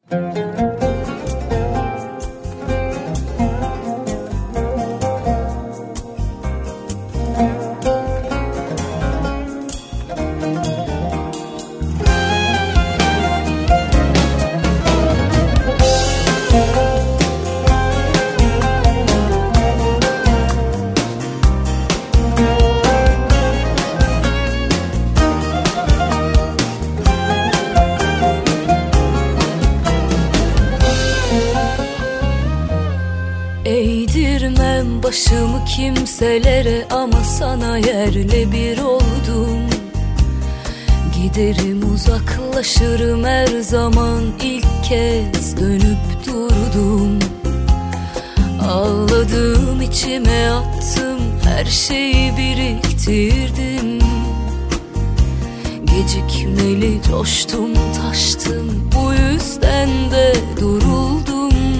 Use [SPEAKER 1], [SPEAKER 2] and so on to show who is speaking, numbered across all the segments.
[SPEAKER 1] Eğdirmem başımı kimselere ama sana yerle bir oldum. Giderim uzaklaşırım her zaman, ilk kez dönüp durdum. Ağladım, içime attım, her şeyi biriktirdim. Gecikmeli coştum, taştım, bu yüzden de duruldum.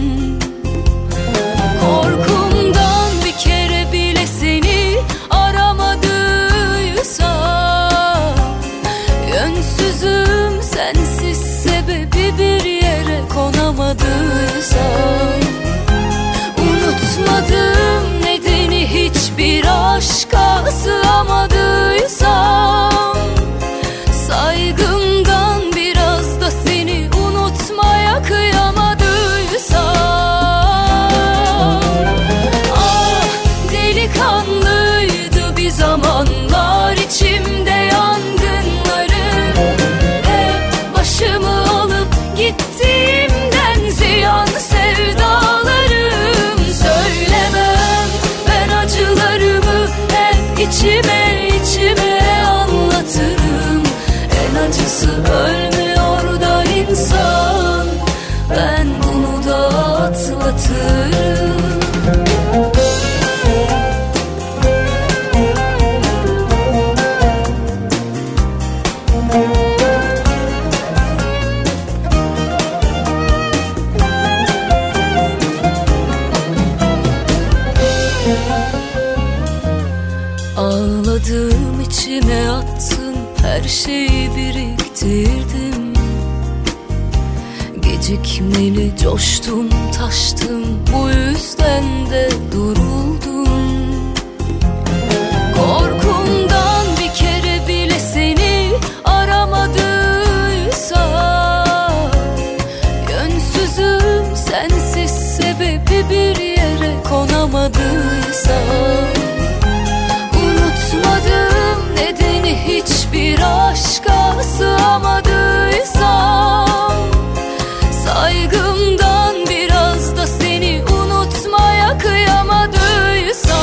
[SPEAKER 1] Korkumdan bir kere bile seni aramadıysam, yönsüzüm sensiz sebebi bir yere konamadıysam, unutmadım nedeni hiçbir aşka sığamadıysam, saygımdan biraz da seni unutmaya kıyamadıysam, kanlıydı bir zamanlar içimde yangınlarım. Hep başımı alıp gittiğimden ziyan sevdalarım. Söylemem ben acılarımı, hep içime içime anlatırım. En acısı ölmüyor da insan, ben bunu da atlatırım. Ağladım, içime attım, her şeyi biriktirdim. Gecikmeli coştum, taştım, bu yüzden de duruldum. Korkumdan bir kere bile seni aramadıysam, yönsüzüm sensiz sebebi bir yere konamadıysam, unutmadım nedeni hiçbir aşka sığamadıysam, saygımdan biraz da seni unutmaya kıyamadıysam,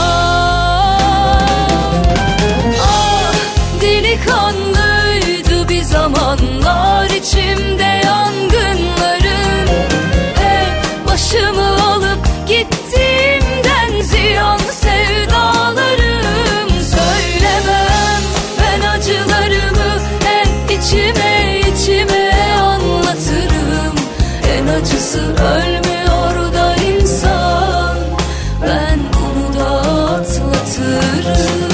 [SPEAKER 1] ah delikanlıydı bir zamanlar içimde yangınlarım. Hep başımı alıp gittiğimden ziyan sevdalarım. Söylemem ben acılarımı, hep içime içime anlatırım. En acısı ölmüyor da insan, ben bunu da atlatırım.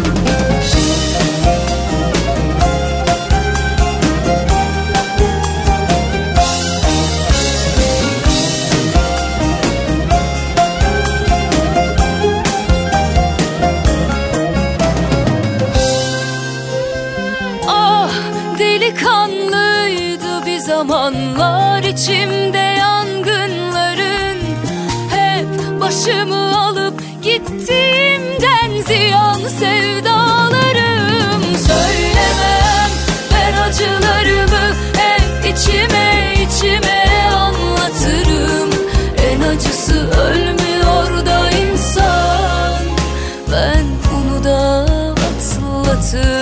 [SPEAKER 1] Delikanlıydı bir zamanlar içimde yangınların. Hep başımı alıp gittiğimden ziyan sevdalarım. Söylemem ben acılarımı, hep içime içime anlatırım. En acısı ölmüyor da insan, ben bunu da atlatırım.